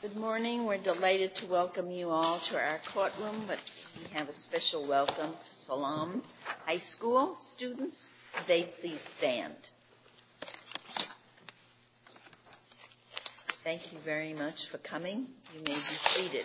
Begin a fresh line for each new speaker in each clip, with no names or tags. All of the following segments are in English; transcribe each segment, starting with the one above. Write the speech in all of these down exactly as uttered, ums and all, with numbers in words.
Good morning. We're delighted to welcome you all to our courtroom, but we have a special welcome to Salam High School students. Would they please stand? Thank you very much for coming. You may be seated.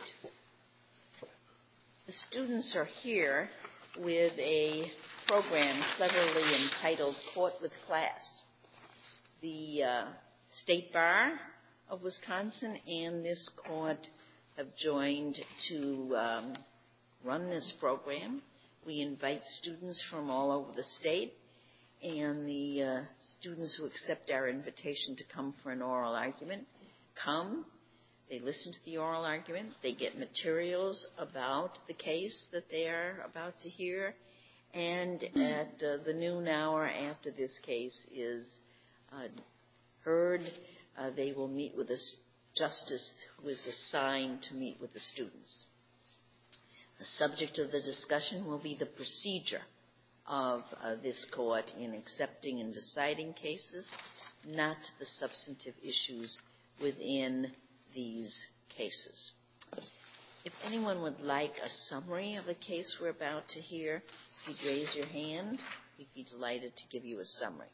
The students are here with a program cleverly entitled Court with Class. The uh, State Bar of Wisconsin and this court have joined to um, run this program. We invite students from all over the state, and the uh, students who accept our invitation to come for an oral argument come. They listen to the oral argument. They get materials about the case that they are about to hear. And at uh, the noon hour after this case is uh, heard, uh, they will meet with a justice who is assigned to meet with the students. The subject of the discussion will be the procedure of uh, this court in accepting and deciding cases, not the substantive issues within these cases. If anyone would like a summary of the case we're about to hear, if you'd raise your hand, we'd be delighted to give you a summary.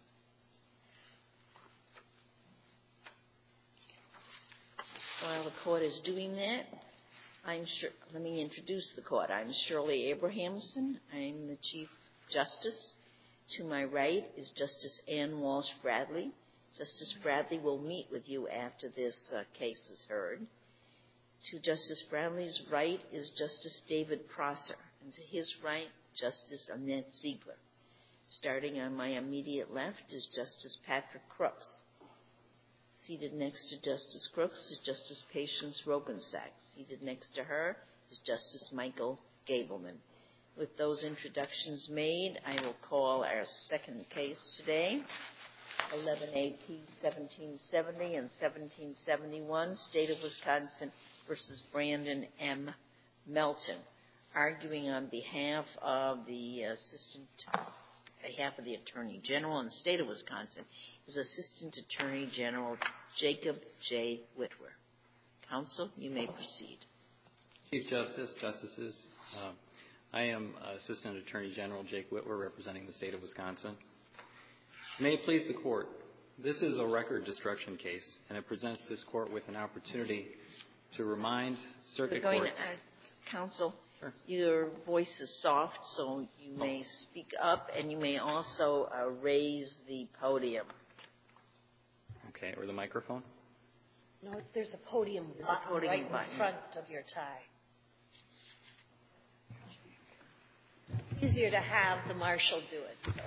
While the court is doing that, I'm sure, let me introduce the court. I'm Shirley Abrahamson. I'm the Chief Justice. To my right is Justice Ann Walsh Bradley. Justice Bradley will meet with you after this uh, case is heard. To Justice Bradley's right is Justice David Prosser, and to his right, Justice Annette Ziegler. Starting on my immediate left is Justice Patrick Crooks. Seated next to Justice Crooks is Justice Patience Rogensack. Seated next to her is Justice Michael Gableman. With those introductions made, I will call our second case today, eleven A P seventeen seventy and seventeen seventy-one, State of Wisconsin versus Brandon M. Melton. Arguing on behalf of the Assistant, behalf of the Attorney General in the State of Wisconsin is Assistant Attorney General Jacob J. Witwer. Counsel, you may proceed.
Chief Justice, Justices, uh, I am Assistant Attorney General Jake Witwer, representing the State of Wisconsin. May it please the Court, this is a record destruction case, and it presents this Court with an opportunity to remind circuit
We're going
courts.
To, uh, counsel,
sure.
Your voice is soft, so you may speak up, and you may also uh, raise the podium.
Okay, or the microphone?
No, it's, there's a podium
There's
button
a podium
right
button.
in front of your tie. Easier to have the marshal do it. So.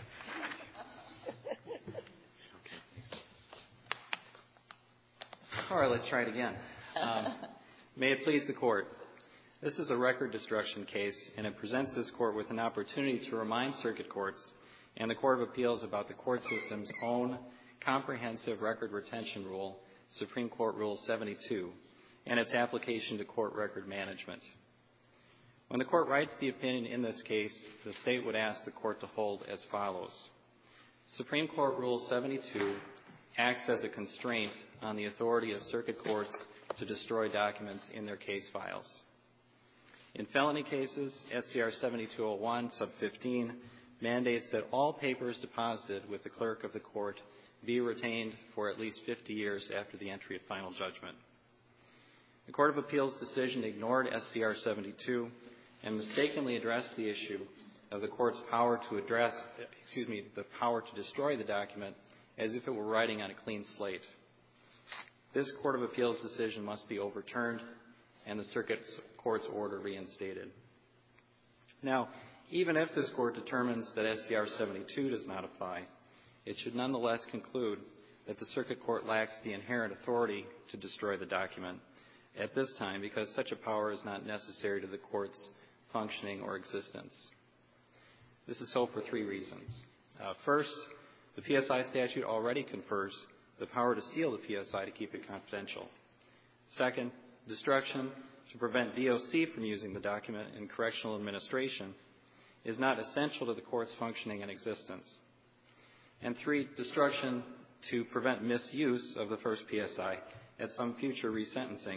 All right, let's try it again. Um, may it please the Court. This is a record destruction case, and it presents this Court with an opportunity to remind circuit courts and the Court of Appeals about the court system's own comprehensive record retention rule, Supreme Court Rule seventy-two, and its application to court record management. When the Court writes the opinion in this case, the State would ask the Court to hold as follows. Supreme Court Rule seventy-two acts as a constraint on the authority of circuit courts to destroy documents in their case files. In felony cases, S C R seventy-two oh one, sub fifteen, mandates that all papers deposited with the clerk of the court be retained for at least fifty years after the entry of final judgment. The Court of Appeals' decision ignored S C R seventy-two and mistakenly addressed the issue of the court's power to address, excuse me, the power to destroy the document as if it were writing on a clean slate. This Court of Appeals decision must be overturned and the circuit court's order reinstated. Now, even if this Court determines that S C R seventy-two does not apply, it should nonetheless conclude that the circuit court lacks the inherent authority to destroy the document at this time because such a power is not necessary to the court's functioning or existence. This is so for three reasons. Uh, first, the P S I statute already confers the power to seal the P S I to keep it confidential. Second, destruction to prevent D O C from using the document in correctional administration is not essential to the court's functioning and existence. And three, destruction to prevent misuse of the first P S I at some future resentencing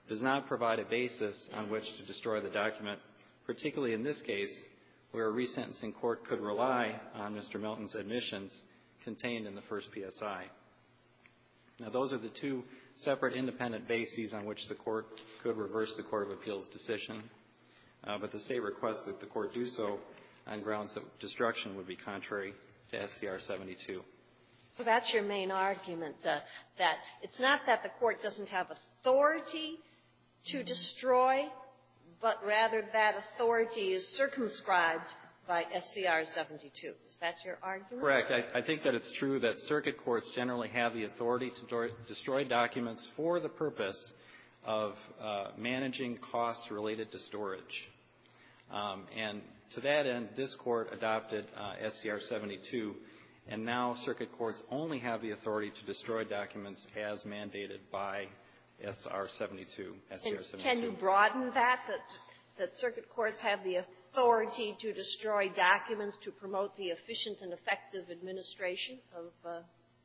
does not provide a basis on which to destroy the document, particularly in this case where a resentencing court could rely on Mister Milton's admissions contained in the first P S I. Now, those are the two separate independent bases on which the court could reverse the Court of Appeals decision, uh, but the state requests that the court do so on grounds that destruction would be contrary to S C R seventy-two.
So that's your main argument, uh, that it's not that the court doesn't have authority to destroy, but rather that authority is circumscribed by S C R seventy-two. Is that your argument?
Correct. I, I think that it's true that circuit courts generally have the authority to do, destroy documents for the purpose of uh, managing costs related to storage. Um, and to that end, this court adopted uh, S C R seventy-two, and now circuit courts only have the authority to destroy documents as mandated by S R seventy-two. S C R seventy-two.
Can you broaden that, that, that circuit courts have the authority to destroy documents to promote the efficient and effective administration of uh,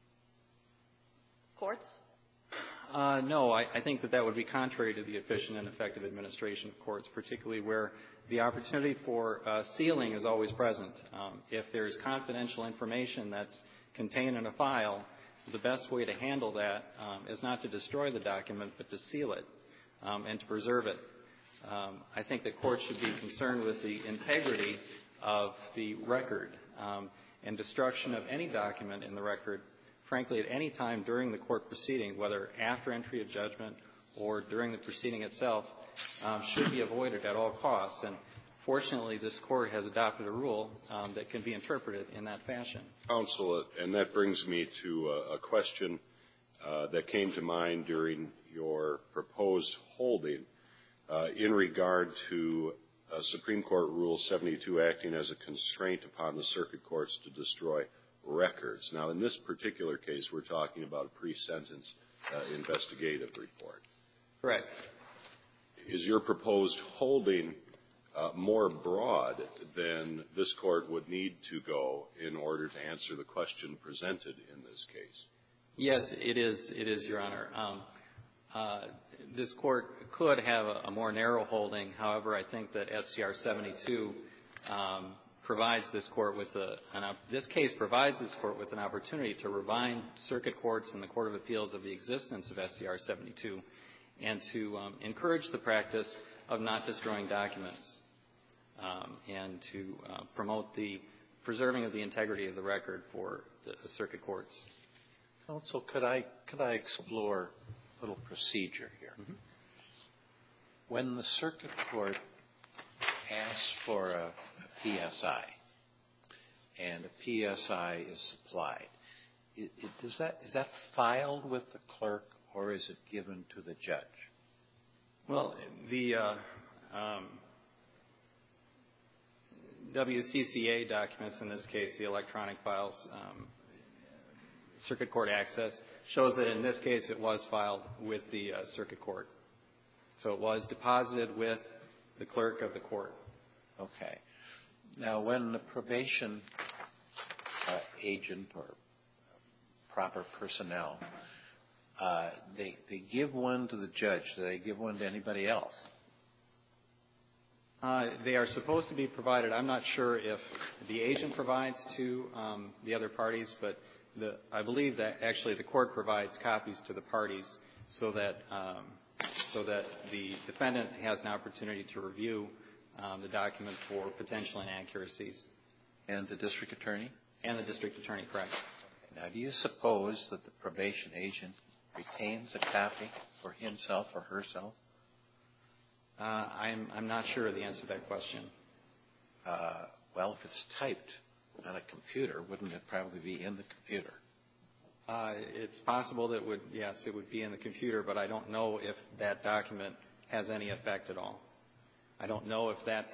courts?
Uh, no, I, I think that that would be contrary to the efficient and effective administration of courts, particularly where the opportunity for uh, sealing is always present. Um, if there's confidential information that's contained in a file, the best way to handle that um, is not to destroy the document, but to seal it um, and to preserve it. Um, I think that courts should be concerned with the integrity of the record, um, and destruction of any document in the record, frankly, at any time during the court proceeding, whether after entry of judgment or during the proceeding itself, um, should be avoided at all costs. And fortunately, this court has adopted a rule um, that can be interpreted in that fashion.
Counsel, and that brings me to a, a question uh, that came to mind during your proposed holding uh, in regard to uh, Supreme Court Rule seventy-two acting as a constraint upon the circuit courts to destroy records. Now, in this particular case, we're talking about a pre-sentence uh, investigative report.
Correct.
Is your proposed holding uh, more broad than this court would need to go in order to answer the question presented in this case?
Yes, it is. It is, Your Honor. Um, uh, this court could have a, a more narrow holding. However, I think that S C R seventy-two um, provides this court with a, an, this case provides this court with an opportunity to remind circuit courts and the Court of Appeals of the existence of S C R seventy-two and to um, encourage the practice of not destroying documents um, and to uh, promote the preserving of the integrity of the record for the, the circuit courts.
Counsel, could I could I explore a little procedure here? Mm-hmm. When the circuit court asks for a, a P S I and a P S I is supplied, it, it, is that is that filed with the clerk or is it given to the judge?
Well, the uh, um, W C C A documents, in this case, the electronic files, um, circuit court access, shows that in this case it was filed with the uh, circuit court. So it was deposited with the clerk of the court.
Okay. Now, when the probation uh, agent or proper personnel, uh, they, they give one to the judge, do they give one to anybody else?
Uh, they are supposed to be provided. I'm not sure if the agent provides to um, the other parties, but the, I believe that actually the court provides copies to the parties so that um, so that the defendant has an opportunity to review um, the document for potential inaccuracies.
And the district attorney?
And the district attorney, correct.
Now, do you suppose that the probation agent retains a copy for himself or herself?
Uh, I'm, I'm not sure of the answer to that question.
Uh, well, if it's typed on a computer, wouldn't it probably be in the computer?
Uh, it's possible that it would, yes, it would be in the computer, but I don't know if that document has any effect at all. I don't know if that's,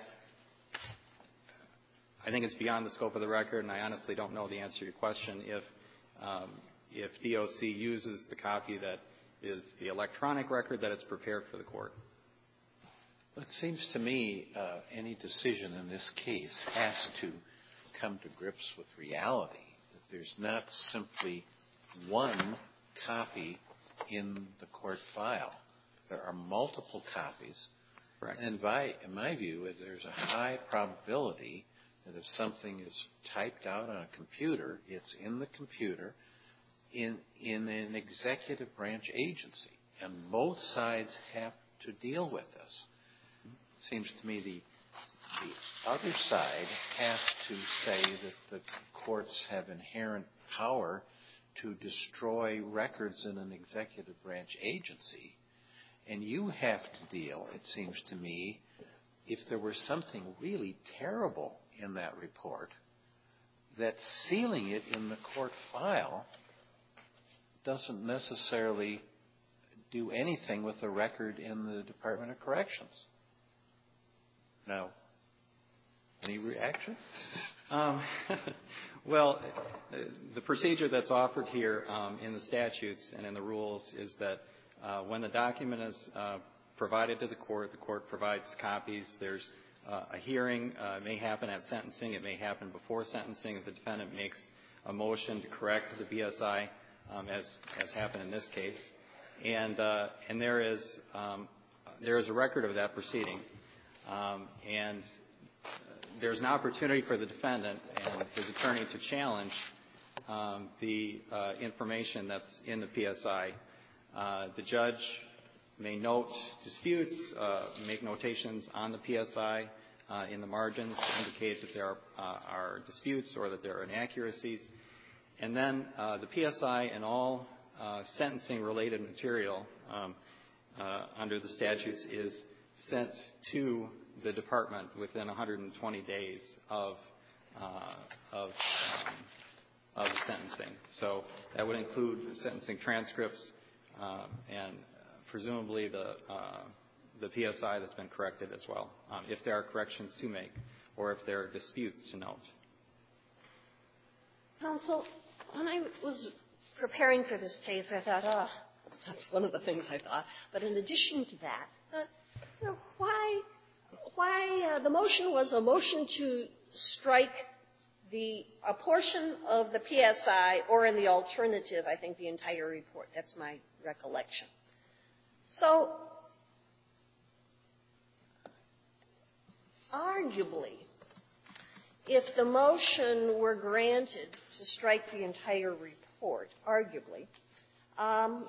I think it's beyond the scope of the record, and I honestly don't know the answer to your question if, um, if D O C uses the copy that is the electronic record that it's prepared for the court.
It seems to me uh, any decision in this case has to come to grips with reality, that there's not simply one copy in the court file, there are multiple copies.
Correct.
And by, in my view, there's a high probability that if something is typed out on a computer, it's in the computer in, in an executive branch agency. And both sides have to deal with this. It seems to me the, the other side has to say that the courts have inherent power to destroy records in an executive branch agency. And you have to deal, it seems to me, if there were something really terrible in that report, that sealing it in the court file doesn't necessarily do anything with the record in the Department of Corrections. Now, any reaction?
Um, well, the procedure that's offered here um, in the statutes and in the rules is that uh, when the document is uh, provided to the court, the court provides copies. There's uh, a hearing. Uh, it may happen at sentencing. It may happen before sentencing if the defendant makes a motion to correct the B S I, um, as as happened in this case. And uh, and there is um, there is a record of that proceeding, um, and there's an opportunity for the defendant and his attorney to challenge um, the uh, information that's in the P S I. Uh, the judge may note disputes, uh, make notations on the P S I uh, in the margins to indicate that there are, uh, are disputes or that there are inaccuracies. And then uh, the P S I and all uh, sentencing-related material um, uh, under the statutes is sent to the department within one hundred twenty days of uh, of um, of sentencing. So that would include sentencing transcripts um, and presumably the uh, the P S I that's been corrected as well, um, if there are corrections to make or if there are disputes to note.
Counsel, when I was preparing for this case, I thought, oh, that's one of the things I thought. But in addition to that, uh, you know, why, why uh, the motion was a motion to strike the a portion of the P S I, or in the alternative, I think the entire report. That's my recollection. So, arguably, if the motion were granted to strike the entire report, arguably, um,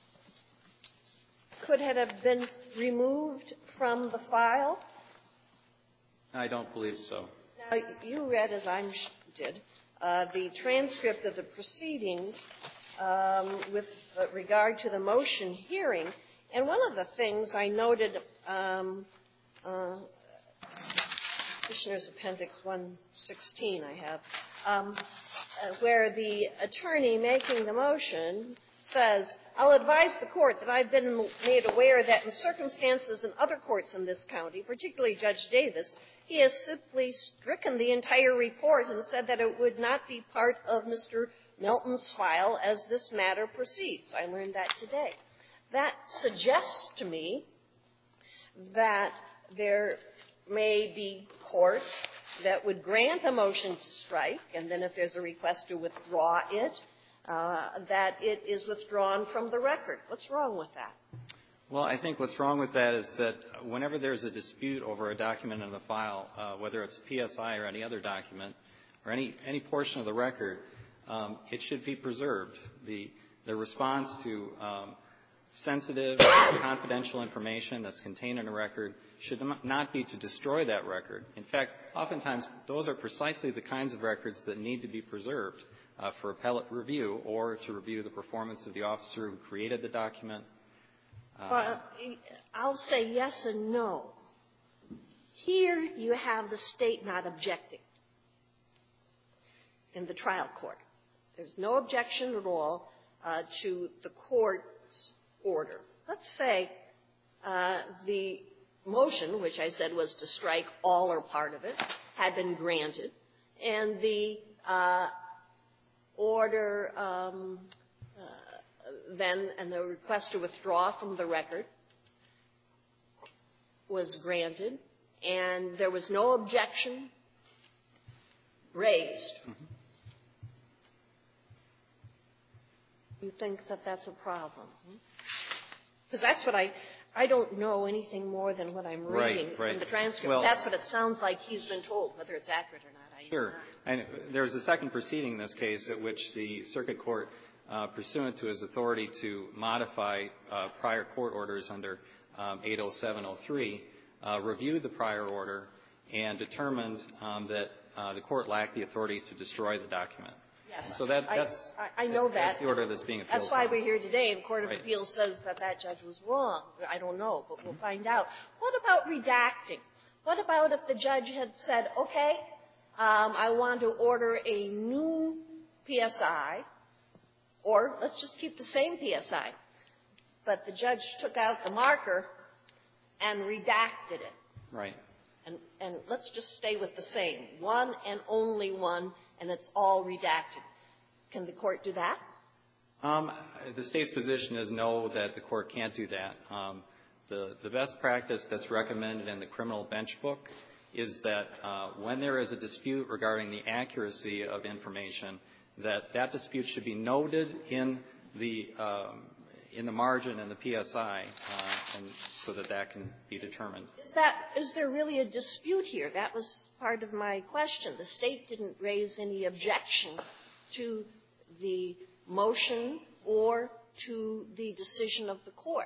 could it have been removed from the file?
I don't believe so.
Now, you read, as I did, uh, the transcript of the proceedings um, with regard to the motion hearing, and one of the things I noted, um, uh, Petitioner's Appendix one sixteen I have, um, uh, where the attorney making the motion says, I'll advise the court that I've been made aware that in circumstances in other courts in this county, particularly Judge Davis, he has simply stricken the entire report and said that it would not be part of Mister Melton's file as this matter proceeds. I learned that today. That suggests to me that there may be courts that would grant a motion to strike, and then if there's a request to withdraw it, uh, that it is withdrawn from the record. What's wrong with that?
Well, I think what's wrong with that is that whenever there's a dispute over a document in the file, uh, whether it's a P S I or any other document or any, any portion of the record, um, it should be preserved. The, the response to um, sensitive, confidential information that's contained in a record should not be to destroy that record. In fact, oftentimes those are precisely the kinds of records that need to be preserved uh, for appellate review or to review the performance of the officer who created the document. Uh,
well, I'll say yes and no. Here you have the state not objecting in the trial court. There's no objection at all uh, to the court's order. Let's say uh, the motion, which I said was to strike all or part of it, had been granted, and the uh, order um, uh, then and the request to withdraw from the record was granted, and there was no objection raised. Mm-hmm. You think that that's a problem? Because that's what I, I don't know anything more than what I'm reading
Right, right.
in the transcript.
Well,
that's what it sounds like he's been told. Whether it's accurate or not, I
Sure. And there was a second proceeding in this case at which the circuit court, uh, pursuant to his authority to modify uh, prior court orders under um, eight oh seven oh three, uh, reviewed the prior order and determined um, that uh, the court lacked the authority to destroy the document.
Yes.
So that,
I,
that's,
I, I know
that,
that.
that's the order that's being appealed.
That's why
from.
we're here today, and the Court of
Right.
Appeals says that that judge was wrong. I don't know, but we'll find out. What about redacting? What about if the judge had said, okay, um, I want to order a new P S I, or let's just keep the same P S I, but the judge took out the marker and redacted it.
Right.
And, and let's just stay with the same, one and only one, and it's all redacted. Can the court do that?
Um, the state's position is no, that the court can't do that. Um, the, the best practice that's recommended in the criminal bench book is that uh, when there is a dispute regarding the accuracy of information, that that dispute should be noted in the um, in the margin in the P S I, uh, and so that that can be determined.
Is that is there really a dispute here? That was part of my question. The state didn't raise any objection to the motion or to the decision of the court.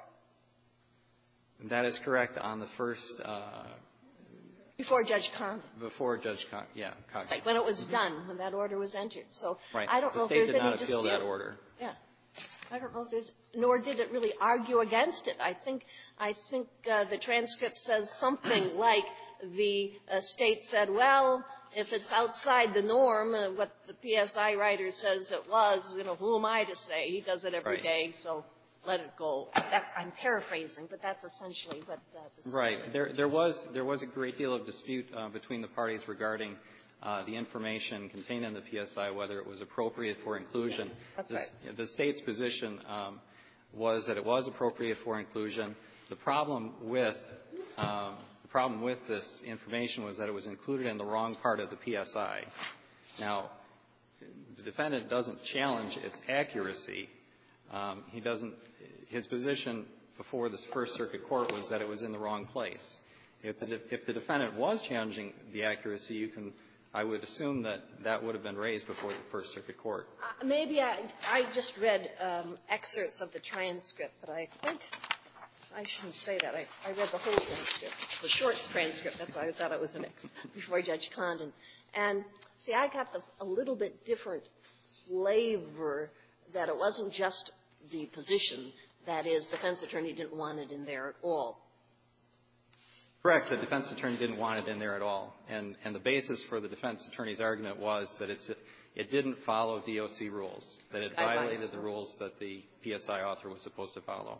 That is correct on the first. Uh,
Before Judge Condon.
Before Judge Condon, yeah. Condon.
Like when it was done, when that order was entered. So
right.
I don't
the
know if
state
there's
did
any
not appeal
dispute.
that order.
Yeah. I don't know if there's, nor did it really argue against it. I think, I think uh, the transcript says something like the uh, state said, well, if it's outside the norm, uh, what the P S I writer says it was, you know, who am I to say? He does it every
right.
day, so let it go. That, I'm paraphrasing, but that's essentially what uh, the
right. There, there was there was a great deal of dispute uh, between the parties regarding uh, the information contained in the P S I, whether it was appropriate for inclusion.
That's
the,
right.
The state's position um, was that it was appropriate for inclusion. The problem with um, the problem with this information was that it was included in the wrong part of the P S I. Now, the defendant doesn't challenge its accuracy. Um, he doesn't. His position before this First Circuit Court was that it was in the wrong place. If the, de- if the defendant was challenging the accuracy, you can, I would assume that that would have been raised before the First Circuit Court.
Uh, maybe I, I just read um, excerpts of the transcript, but I think I shouldn't say that. I, I read the whole transcript. It's a short transcript. That's why I thought it was in it before Judge Condon. And see, I got the, a little bit different flavor that it wasn't just the position. That is, defense attorney didn't want it in there at all.
Correct. The defense attorney didn't want it in there at all. And, and the basis for the defense attorney's argument was that it's, it didn't follow D O C rules, that it violated the rules that the P S I author was supposed to follow.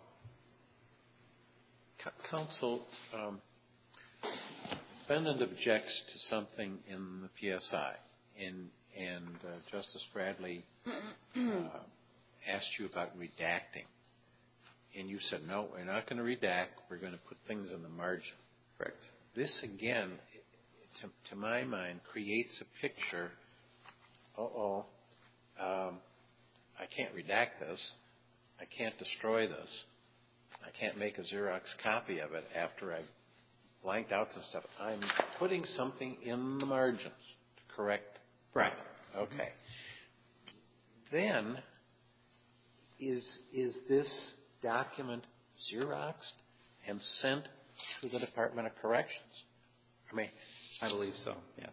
Counsel, um, defendant objects to something in the P S I, and, and uh, Justice Bradley uh, asked you about redacting. And you said, no, we're not going to redact. We're going to put things in the margin.
Correct.
This, again, to, to my mind, creates a picture, uh-oh, um, I can't redact this. I can't destroy this. I can't make a Xerox copy of it after I've blanked out some stuff. I'm putting something in the margins to correct.
Right.
Okay. Then, is is this document Xeroxed and sent to the Department of Corrections? I mean,
I believe so, yes.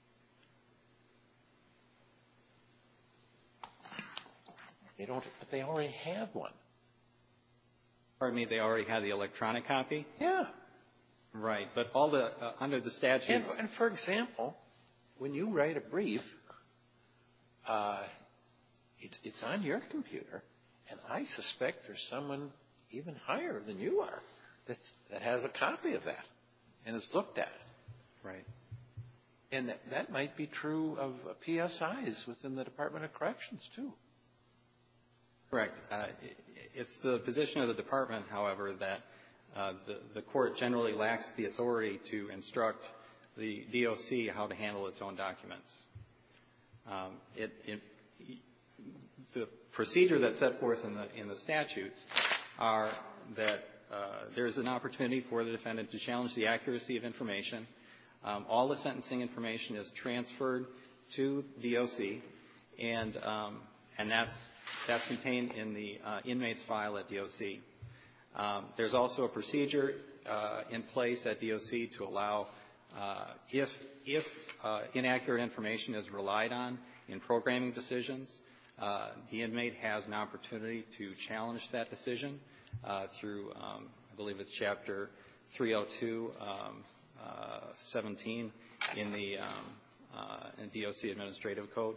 They don't, but they already have one.
Pardon me, they already have the electronic copy?
Yeah.
Right, but all the, uh, under the statutes.
And, and for example, when you write a brief, uh, it's, it's on your computer, and I suspect there's someone even higher than you are that's, that has a copy of that and has looked at it.
Right.
And that, that might be true of uh, P S Is within the Department of Corrections, too.
Correct. Uh, it's the position of the department, however, that uh, the, the court generally lacks the authority to instruct the D O C how to handle its own documents. Um, it, it, the procedure that's set forth in the, in the statutes are that uh, there's an opportunity for the defendant to challenge the accuracy of information. Um, all the sentencing information is transferred to D O C, and um, and that's that's contained in the uh, inmate's file at D O C. Um, there's also a procedure uh, in place at D O C to allow, uh, if if uh, inaccurate information is relied on in programming decisions, uh, the inmate has an opportunity to challenge that decision uh, through, um, I believe it's Chapter three oh two, um, uh, seventeen in the um, uh, in D O C Administrative Code.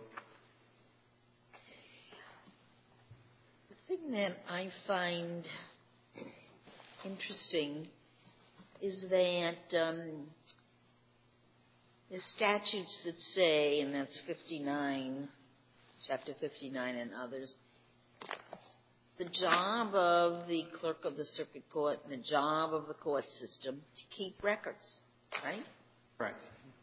The thing that I find interesting is that um, the statutes that say, and that's fifty-nine, Chapter fifty-nine and others, the job of the clerk of the circuit court and the job of the court system to keep records, right?
Right.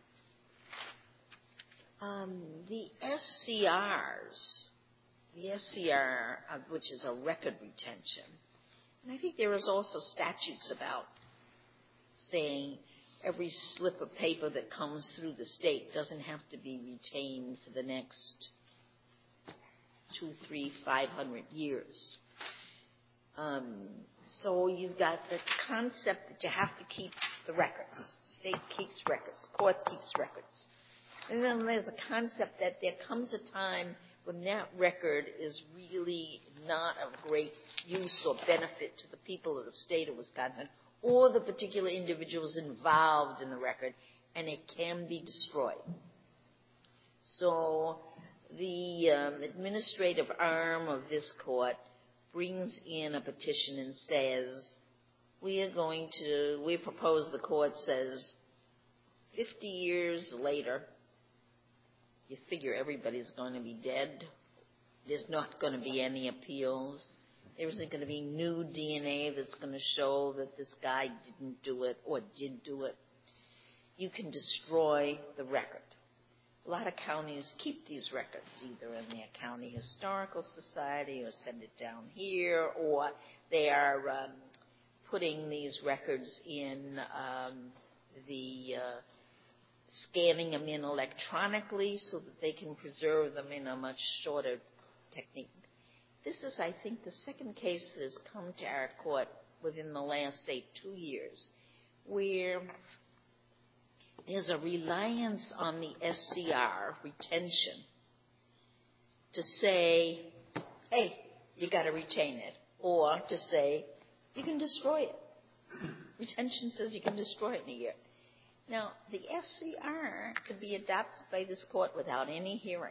Um, the S C Rs, the S C R, uh, which is a record retention, and I think there is also statutes about saying every slip of paper that comes through the state doesn't have to be retained for the next two, three, five hundred years. Um, so you've got the concept that you have to keep the records. State keeps records. Court keeps records. And then there's a concept that there comes a time when that record is really not of great use or benefit to the people of the state of Wisconsin or the particular individuals involved in the record, and it can be destroyed. So the um, administrative arm of this court brings in a petition and says, we are going to, we propose, the court says, fifty years later, you figure everybody's going to be dead. There's not going to be any appeals. There isn't going to be new D N A that's going to show that this guy didn't do it or did do it. You can destroy the record. A lot of counties keep these records either in their county historical society or send it down here, or they are um, putting these records in um, the uh, scanning them in electronically so that they can preserve them in a much shorter technique. This is, I think, the second case that has come to our court within the last, say, two years, where there's a reliance on the S C R retention to say, hey, you got to retain it, or to say, you can destroy it. Retention says you can destroy it in a year. Now, the S C R could be adopted by this court without any hearing.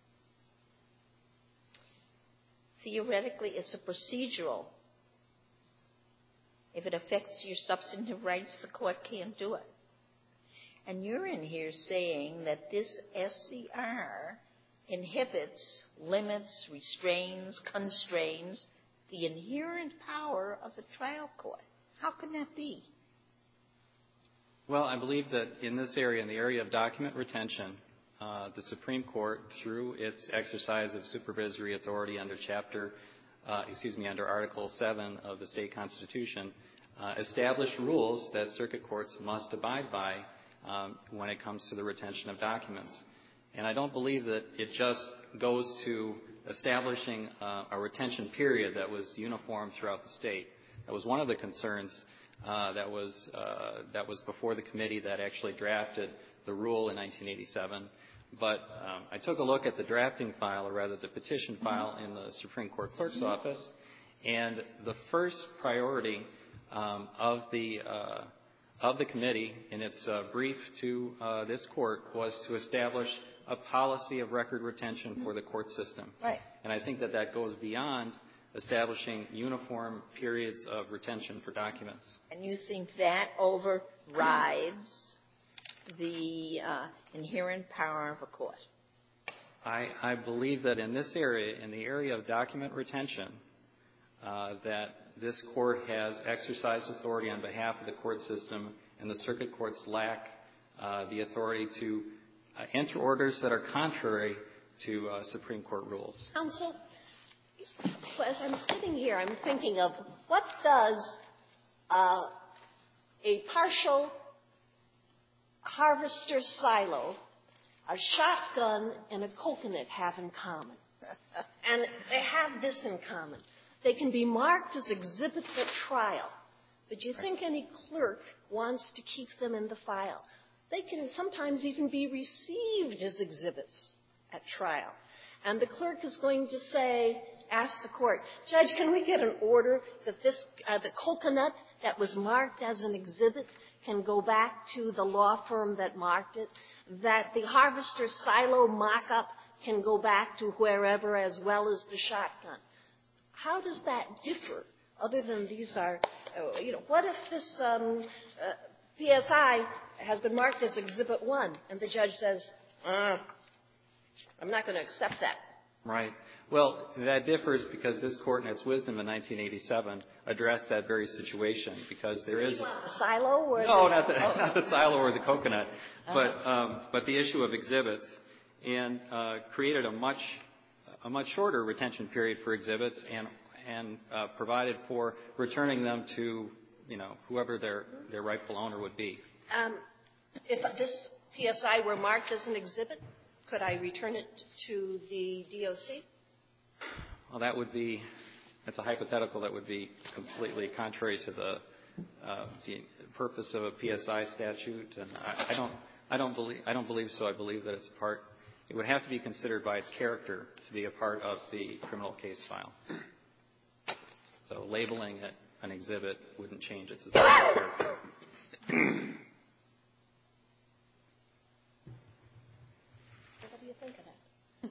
Theoretically, it's a procedural. If it affects your substantive rights, the court can't do it. And you're in here saying that this S C R inhibits, limits, restrains, constrains the inherent power of the trial court. How can that be?
Well, I believe that in this area, in the area of document retention, uh, the Supreme Court, through its exercise of supervisory authority under Chapter, uh, excuse me, under Article seven of the state constitution, uh, established rules that circuit courts must abide by um, when it comes to the retention of documents. And I don't believe that it just goes to establishing uh, a retention period that was uniform throughout the state. That was one of the concerns uh, that was uh, that was before the committee that actually drafted the rule in nineteen eighty-seven. But um, I took a look at the drafting file, or rather the petition file in the Supreme Court Clerk's office, and the first priority um, of the uh, of the committee in its uh, brief to uh, this court was to establish a policy of record retention for the court system.
Right.
And I think that that goes beyond establishing uniform periods of retention for documents.
And you think that overrides the uh, inherent power of a court?
I, I believe that in this area, in the area of document retention, uh, that this court has exercised authority on behalf of the court system, and the circuit courts lack uh, the authority to uh, enter orders that are contrary to uh, Supreme Court rules.
Counsel, as I'm sitting here, I'm thinking of what does uh, a partial harvester silo, a shotgun, and a coconut have in common. And they have this in common. They can be marked as exhibits at trial. But do you think any clerk wants to keep them in the file? They can sometimes even be received as exhibits at trial. And the clerk is going to say, ask the court, Judge, can we get an order that this, uh, the coconut that was marked as an exhibit can go back to the law firm that marked it, that the harvester silo mock-up can go back to wherever as well as the shotgun? How does that differ, other than these are, uh, you know, what if this um, uh, P S I has been marked as Exhibit one, and the judge says, uh, I'm not going to accept that?
Right. Well, that differs because this court, in its wisdom in nineteen eighty-seven, addressed that very situation because there is...
You want the silo? Or
no,
the...
not the,
oh.
not the silo or the coconut,
Uh-huh.
but, um, but the issue of exhibits, and uh, created a much, a much shorter retention period for exhibits and, and uh, provided for returning them to, you know, whoever their, their rightful owner would be.
Um, if this P S I were marked as an exhibit, could I return it to the D O C?
Well, that would be, that's a hypothetical that would be completely contrary to the, uh, the purpose of a P S I statute, and I, I don't, I don't believe, I don't believe so. I believe that it's a part, it would have to be considered by its character to be a part of the criminal case file. So labeling it an exhibit wouldn't change its essential character.
What do you think of that?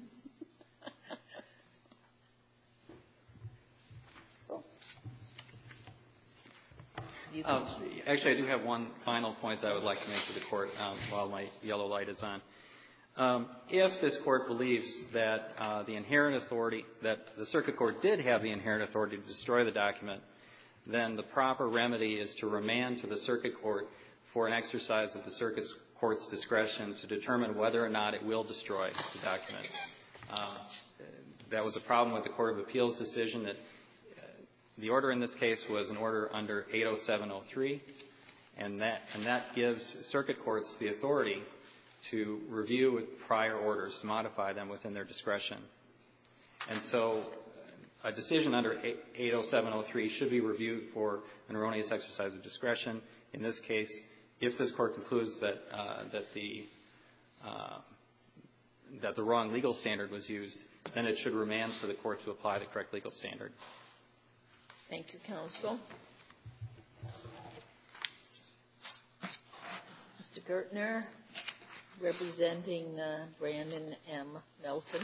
You
Um, actually, I do have one final point that I would like to make to the court um, while my yellow light is on. Um, if this court believes that uh, the inherent authority, that the circuit court did have the inherent authority to destroy the document, then the proper remedy is to remand to the circuit court for an exercise of the circuit court's discretion to determine whether or not it will destroy the document. Uh, that was a problem with the Court of Appeals decision that the order in this case was an order under eight oh seven oh three, and that, and that gives circuit courts the authority to review prior orders, to modify them within their discretion. And so a decision under eight oh seven oh three should be reviewed for an erroneous exercise of discretion. In this case, if this court concludes that, uh, that, the, uh, that the wrong legal standard was used, then it should remand for the court to apply the correct legal standard.
Thank you, counsel. Mister Gertner, representing uh, Brandon M. Melton.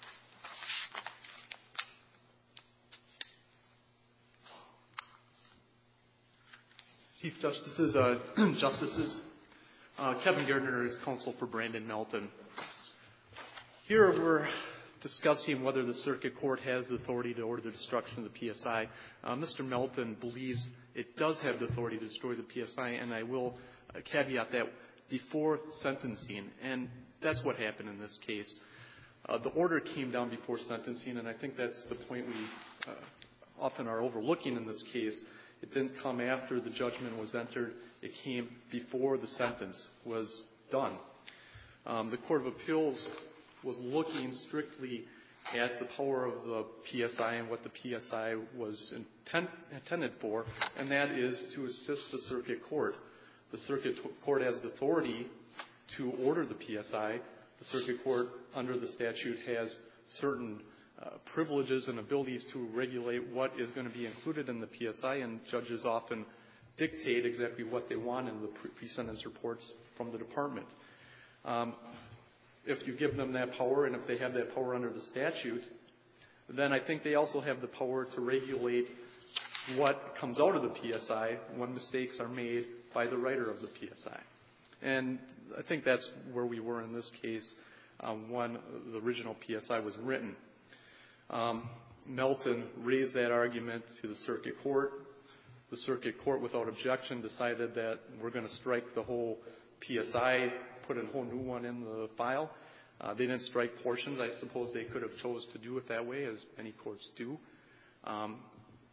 Chief Justices, uh, Justices, uh, Kevin Gardner is counsel for Brandon Melton. Here we're discussing whether the circuit court has the authority to order the destruction of the P S I. Uh, Mister Melton believes it does have the authority to destroy the P S I, and I will uh, caveat that before sentencing, and that's what happened in this case. Uh, the order came down before sentencing, and I think that's the point we uh, often are overlooking in this case. It didn't come after the judgment was entered. It came before the sentence was done. Um, the Court of Appeals was looking strictly at the power of the P S I and what the P S I was intent, intended for, and that is to assist the circuit court. The circuit court has the authority to order the P S I. The circuit court, under the statute, has certain uh, privileges and abilities to regulate what is going to be included in the P S I, and judges often dictate exactly what they want in the pre-sentence reports from the department. Um, if you give them that power, and if they have that power under the statute, then I think they also have the power to regulate what comes out of the P S I when mistakes are made by the writer of the P S I. And I think that's where we were in this case um, when the original P S I was written. Um, Melton raised that argument to the circuit court. The circuit court, without objection, decided that we're going to strike the whole P S I, put a whole new one in the file. Uh, they didn't strike portions. I suppose they could have chose to do it that way, as many courts do. Um,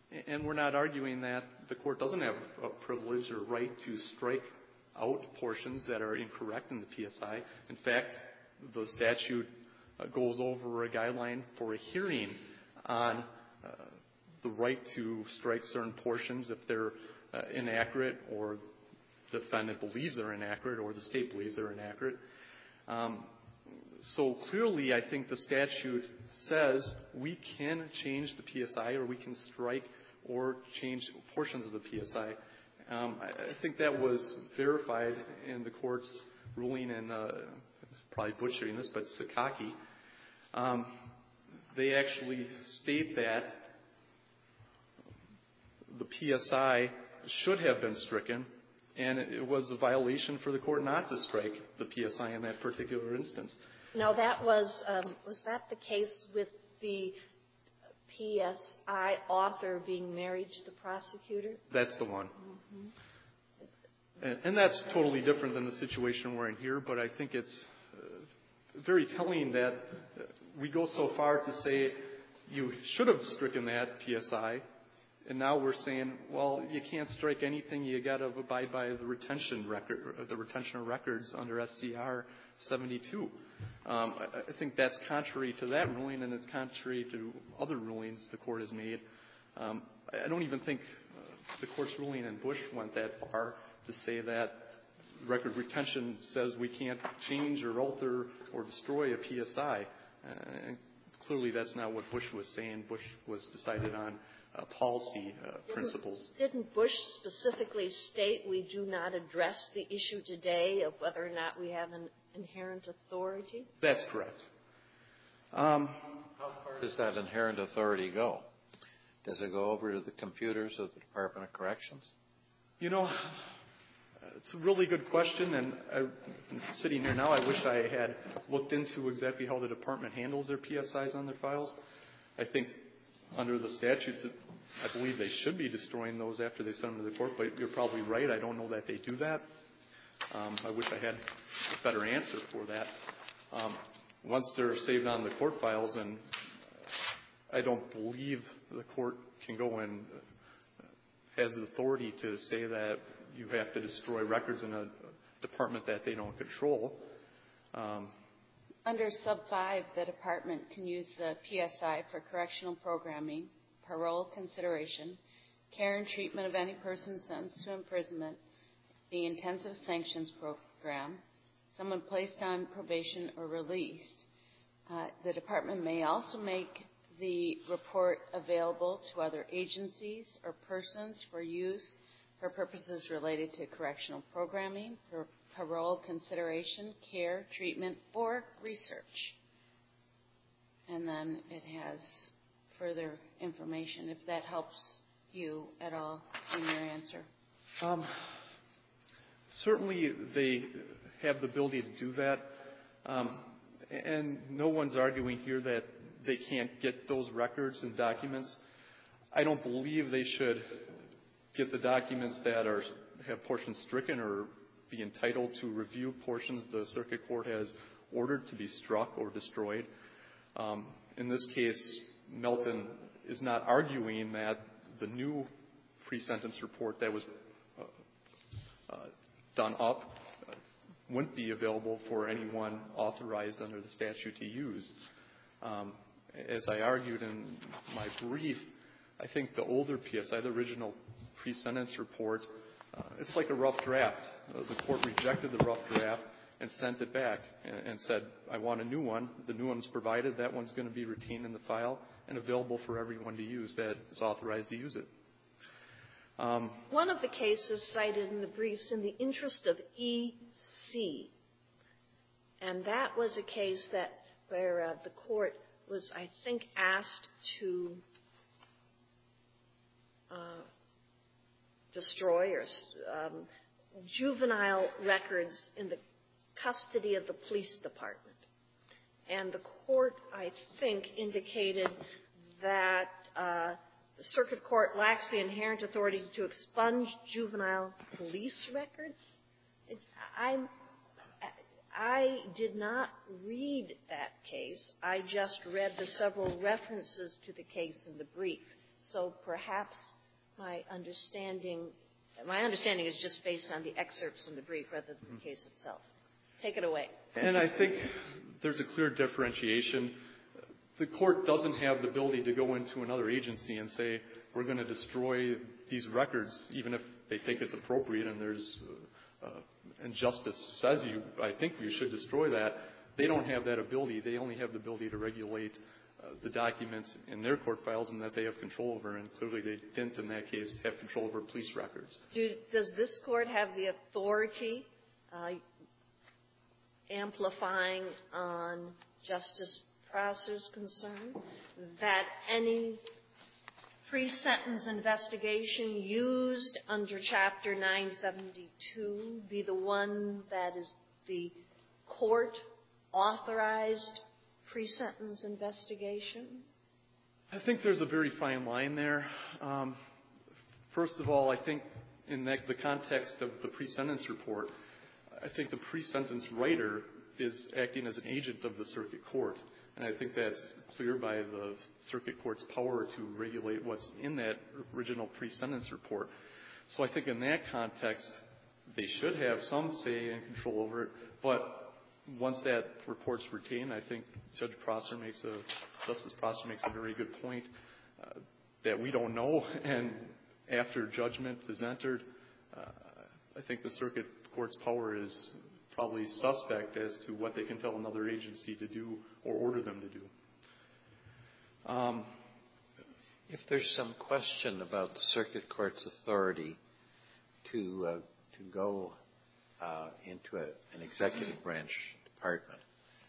And we're not arguing that the court doesn't have a privilege or right to strike out portions that are incorrect in the P S I. In fact, the statute uh, goes over a guideline for a hearing on uh, the right to strike certain portions if they're uh, inaccurate or the defendant believes they're inaccurate or the state believes they're inaccurate. Um, so clearly, I think the statute says we can change the P S I or we can strike or change portions of the P S I. Um, I, I think that was verified in the court's ruling in, uh, probably butchering this, but Sakaki. Um, they actually state that the P S I should have been stricken, and it was a violation for the court not to strike the P S I in that particular instance.
Now, that was, um, was that the case with the P S I author being married to the prosecutor?
That's the one.
Mm-hmm.
And, and that's totally different than the situation we're in here, but I think it's uh, very telling that uh, we go so far to say you should have stricken that P S I, and now we're saying, well, you can't strike anything. You got to abide by the retention record, the retention of records under S C R seventy-two. Um, I, I think that's contrary to that ruling, and it's contrary to other rulings the court has made. Um, I don't even think uh, the court's ruling in Bush went that far to say that record retention says we can't change or alter or destroy a P S I. Uh, and clearly, that's not what Bush was saying. Bush was decided on uh, policy uh, principles.
Didn't Bush specifically state we do not address the issue today of whether or not we have an inherent authority?
That's correct. Um,
How far does that inherent authority go? Does it go over to the computers of the Department of Corrections?
You know, it's a really good question, and I, sitting here now, I wish I had looked into exactly how the department handles their P S Is on their files. I think under the statutes, I believe they should be destroying those after they send them to the court, but you're probably right. I don't know that they do that. Um, I wish I had a better answer for that. Um, once they're saved on the court files, and I don't believe the court can go and has the authority to say that you have to destroy records in a department that they don't control. Um,
Under sub five, the department can use the P S I for correctional programming, parole consideration, care and treatment of any person sentenced to imprisonment, the intensive sanctions program, someone placed on probation or released. Uh, the department may also make the report available to other agencies or persons for use for purposes related to correctional programming, for parole consideration, care, treatment, or research. And then it has further information, if that helps you at all in your answer.
Um, certainly they have the ability to do that. Um, and no one's arguing here that they can't get those records and documents. I don't believe they should get the documents that are have portions stricken or be entitled to review portions the circuit court has ordered to be struck or destroyed. Um, in this case, Melton is not arguing that the new pre-sentence report that was uh, uh, done up uh, wouldn't be available for anyone authorized under the statute to use. Um, as I argued in my brief, I think the older P S I, the original pre-sentence report, uh, it's like a rough draft. Uh, the court rejected the rough draft and sent it back and, and said, I want a new one. The new one's provided. That one's going to be retained in the file and available for everyone to use that is authorized to use it. Um,
One of the cases cited in the briefs in the interest of E C, and that was a case that where uh, the court was, I think, asked to uh, destroy or um, juvenile records in the custody of the police department. And the court, I think, indicated that uh, the circuit court lacks the inherent authority to expunge juvenile police records. It, I'm, I did not read that case. I just read the several references to the case in the brief. So perhaps my understanding, my understanding is just based on the excerpts in the brief rather than the case itself. Take it away.
And I think there's a clear differentiation. The court doesn't have the ability to go into another agency and say, we're going to destroy these records, even if they think it's appropriate and there's uh, uh, and justice says you, I think you should destroy that. They don't have that ability. They only have the ability to regulate uh, the documents in their court files and that they have control over, and clearly they didn't in that case have control over police records.
Do, does this court have the authority, uh, amplifying on Justice Prosser's concern, that any pre-sentence investigation used under Chapter nine seventy-two be the one that is the court-authorized pre-sentence investigation?
I think there's a very fine line there. Um, first of all, I think in that, the context of the pre-sentence report, I think the pre-sentence writer is acting as an agent of the circuit court. And I think that's clear by the circuit court's power to regulate what's in that original pre-sentence report. So I think in that context, they should have some say and control over it. But once that report's retained, I think Judge Prosser makes a, Justice Prosser makes a very good point uh, that we don't know. And after judgment is entered, uh, I think the circuit court's power is probably suspect as to what they can tell another agency to do or order them to do. Um,
if there's some question about the circuit court's authority to uh, to go uh, into a, an executive branch department,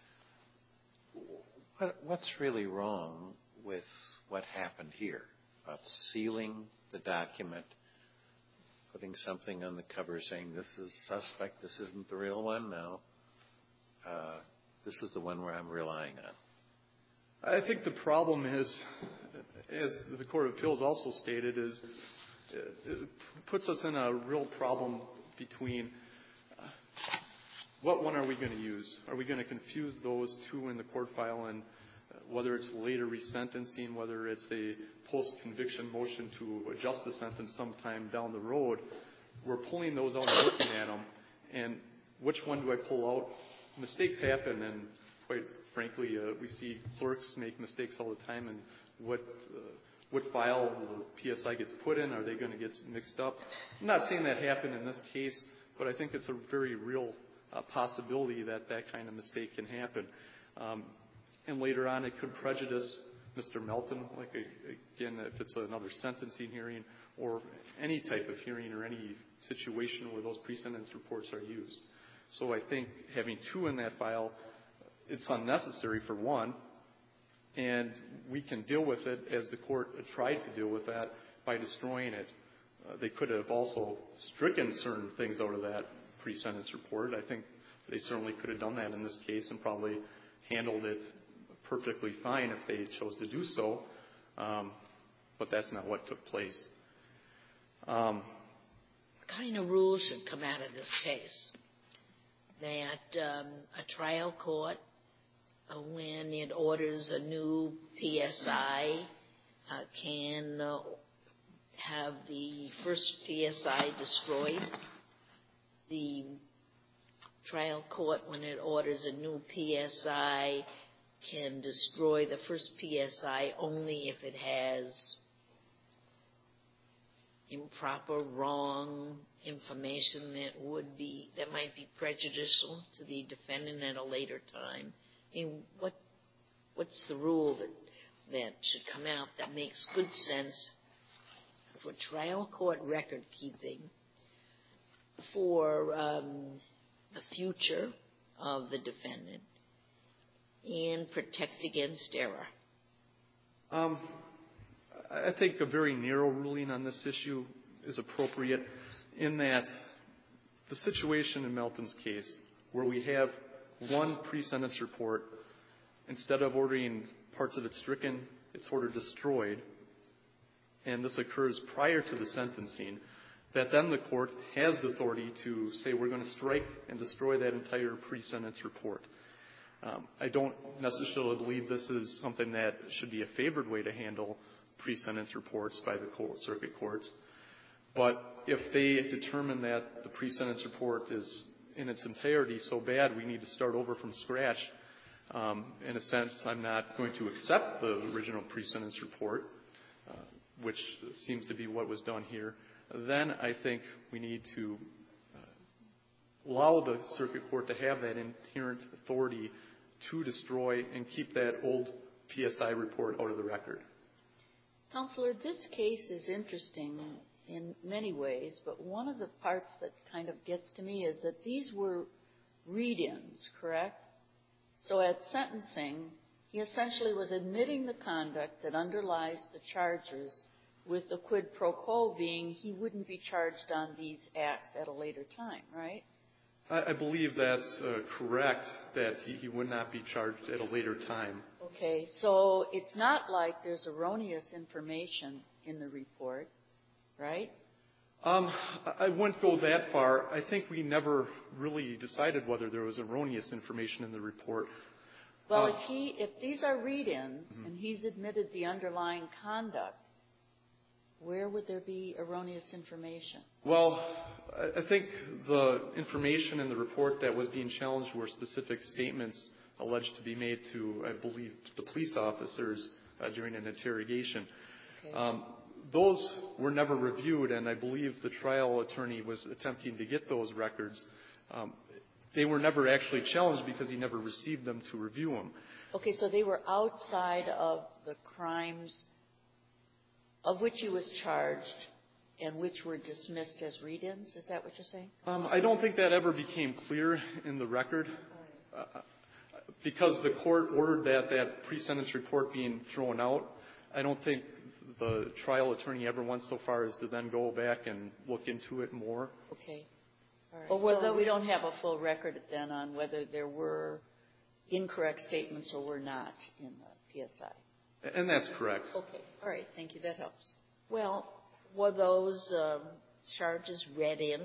what, what's really wrong with what happened here about sealing the document, putting something on the cover saying this is suspect, this isn't the real one now, uh, this is the one where I'm relying on?
I think the problem is, as the Court of Appeals also stated, is it puts us in a real problem between uh, what one are we going to use? Are we going to confuse those two in the court file, and uh, whether it's later resentencing, whether it's a post-conviction motion to adjust the sentence sometime down the road, we're pulling those out and looking at them, and which one do I pull out? Mistakes happen, and quite frankly, uh, we see clerks make mistakes all the time, and what uh, what file the P S I gets put in, are they going to get mixed up? I'm not saying that happened in this case, but I think it's a very real uh, possibility that that kind of mistake can happen. Um, and later on, it could prejudice Mister Melton, like, again, if it's another sentencing hearing or any type of hearing or any situation where those pre-sentence reports are used. So I think having two in that file, it's unnecessary for one, and we can deal with it as the court tried to deal with that by destroying it. Uh, they could have also stricken certain things out of that pre-sentence report. I think they certainly could have done that in this case and probably handled it perfectly fine if they chose to do so, um, but that's not what took place. Um,
what kind of rules should come out of this case? That um, a trial court, uh, when it orders a new P S I, uh, can uh, have the first P S I destroyed. The trial court, when it orders a new P S I, can destroy the first P S I only if it has improper, wrong information that would be, that might be prejudicial to the defendant at a later time. I mean, what, what's the rule that, that should come out that makes good sense for trial court record keeping, for um, the future of the defendant, and protect against error?
Um, I think a very narrow ruling on this issue is appropriate in that the situation in Melton's case, where we have one pre-sentence report, instead of ordering parts of it stricken, it's ordered destroyed, and this occurs prior to the sentencing, that then the court has the authority to say we're going to strike and destroy that entire pre-sentence report. Um, I don't necessarily believe this is something that should be a favored way to handle pre-sentence reports by the court, circuit courts. But if they determine that the pre-sentence report is in its entirety so bad we need to start over from scratch, um, in a sense, I'm not going to accept the original pre-sentence report, uh, which seems to be what was done here. Then I think we need to uh, allow the circuit court to have that inherent authority to destroy and keep that old P S I report out of the record.
Counselor, this case is interesting in many ways, but one of the parts that kind of gets to me is that these were read-ins, correct? So at sentencing, he essentially was admitting the conduct that underlies the charges, with the quid pro quo being he wouldn't be charged on these acts at a later time, right?
I, I believe that's uh, correct, that he, he would not be charged at a later time.
Okay, so it's not like there's erroneous information in the report, right?
Um, I wouldn't go that far. I think we never really decided whether there was erroneous information in the report.
Well,
uh,
if he, if these are read-ins
mm-hmm.
and he's admitted the underlying conduct, where would there be erroneous information?
Well, I think the information in the report that was being challenged were specific statements alleged to be made to, I believe, the police officers uh, during an interrogation.
Okay.
Um, those were never reviewed, and I believe the trial attorney was attempting to get those records. Um, they were never actually challenged because he never received them to review them.
Okay, so they were outside of the crimes of which he was charged and which were dismissed as read-ins? Is that what you're saying?
Um, I don't think that ever became clear in the record. Uh, because the court ordered that, that pre-sentence report being thrown out, I don't think the trial attorney ever went so far as to then go back and look into it more.
Okay. All right. Well, whether so we don't have a full record then on whether there were incorrect statements or were not in the P S I.
And that's correct.
Okay. All right. Thank you. That helps.
Well, were those um, charges read in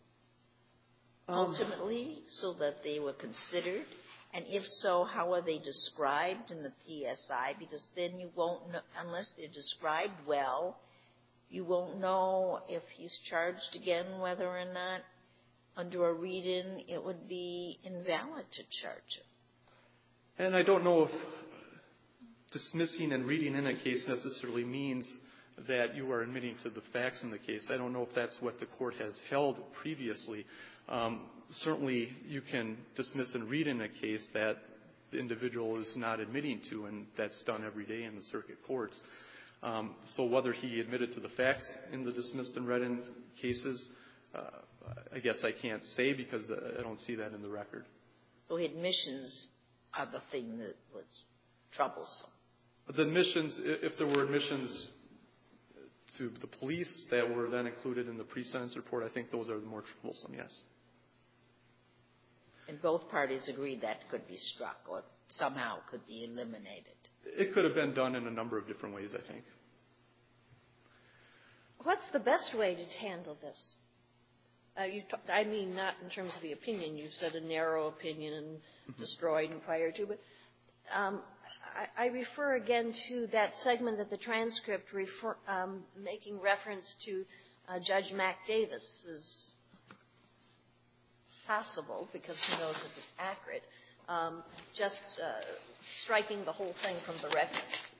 Um,
ultimately so that they were considered? And if so, how are they described in the P S I? Because then you won't know, unless they're described well, you won't know if he's charged again, whether or not under a read-in it would be invalid to charge him.
And I don't know if dismissing and reading in a case necessarily means that you are admitting to the facts in the case. I don't know if that's what the court has held previously. Um, certainly, you can dismiss and read in a case that the individual is not admitting to, and that's done every day in the circuit courts. Um, so whether he admitted to the facts in the dismissed and read in cases, uh, I guess I can't say because I don't see that in the record.
So admissions are the thing that was troublesome.
The admissions, if there were admissions to the police that were then included in the pre-sentence report, I think those are the more troublesome, yes.
And both parties agreed that could be struck or somehow could be eliminated.
It could have been done in a number of different ways, I think.
What's the best way to handle this? Uh, you t- I mean, not in terms of the opinion. You said a narrow opinion and mm-hmm. destroyed and prior to, but um, I, I refer again to that segment of the transcript refer, um, making reference to uh, Judge Mac Davis's possible, because he knows if it's accurate, um, just uh, striking the whole thing from the record.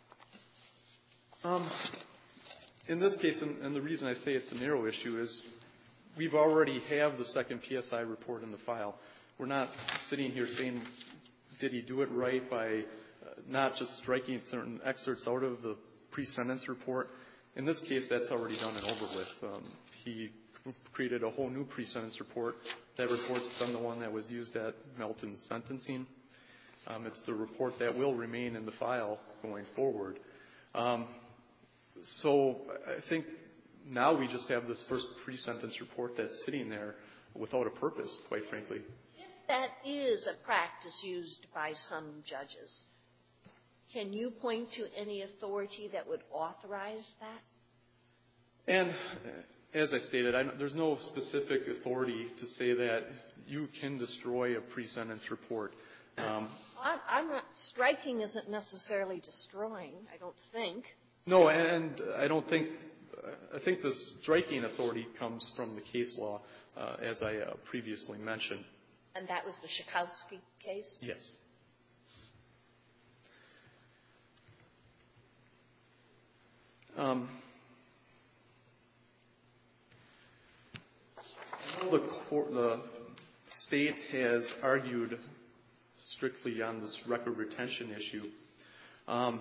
Um, in this case, and, and the reason I say it's a narrow issue is we've already have the second P S I report in the file. We're not sitting here saying, did he do it right by uh, not just striking certain excerpts out of the pre-sentence report. In this case, that's already done and over with. Um, he created a whole new pre-sentence report. That report's been the one that was used at Melton's sentencing. Um, it's the report that will remain in the file going forward. Um, so I think now we just have this first pre-sentence report that's sitting there without a purpose, quite frankly.
If that is a practice used by some judges, can you point to any authority that would authorize that?
And as I stated, I, there's no specific authority to say that you can destroy a pre-sentence report. Um,
I'm not, striking isn't necessarily destroying, I don't think.
No, and I don't think, I think the striking authority comes from the case law, uh, as I uh, previously mentioned.
And that was the Schakowsky case?
Yes. Um, I know the, court, the state has argued strictly on this record retention issue. Um,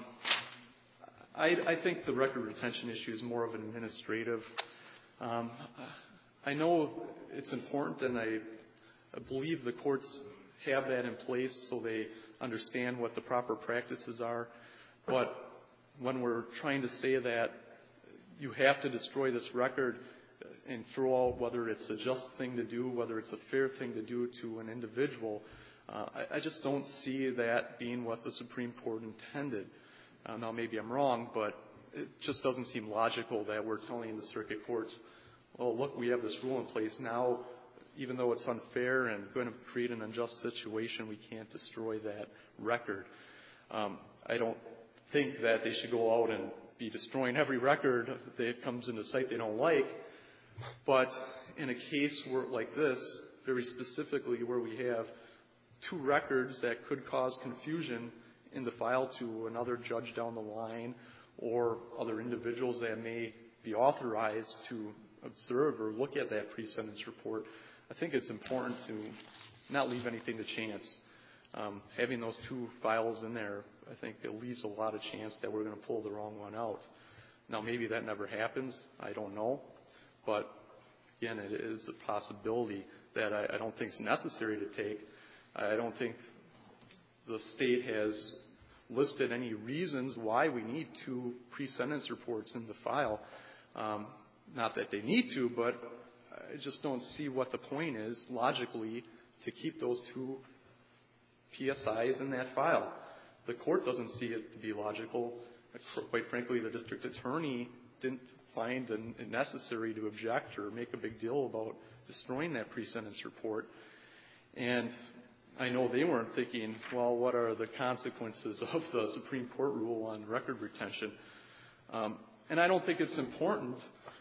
I, I think the record retention issue is more of an administrative. Um, I know it's important, and I, I believe the courts have that in place so they understand what the proper practices are. But when we're trying to say that you have to destroy this record and throw out whether it's a just thing to do, whether it's a fair thing to do to an individual, uh, I, I just don't see that being what the Supreme Court intended. Uh, now, maybe I'm wrong, but it just doesn't seem logical that we're telling the circuit courts, well, look, we have this rule in place now. Even though it's unfair and going to create an unjust situation, we can't destroy that record. Um, I don't think that they should go out and be destroying every record that comes into sight they don't like. But in a case where, like this, very specifically where we have two records that could cause confusion in the file to another judge down the line or other individuals that may be authorized to observe or look at that pre-sentence report, I think it's important to not leave anything to chance. Um, having those two files in there, I think it leaves a lot of chance that we're going to pull the wrong one out. Now, maybe that never happens. I don't know. But, again, it is a possibility that I, I don't think is necessary to take. I don't think the state has listed any reasons why we need two pre-sentence reports in the file. Um, not that they need to, but I just don't see what the point is, logically, to keep those two P S Is in that file. The court doesn't see it to be logical. Quite frankly, the district attorney didn't find it necessary to object or make a big deal about destroying that pre-sentence report. And I know they weren't thinking, well, what are the consequences of the Supreme Court rule on record retention? Um, and I don't think it's important.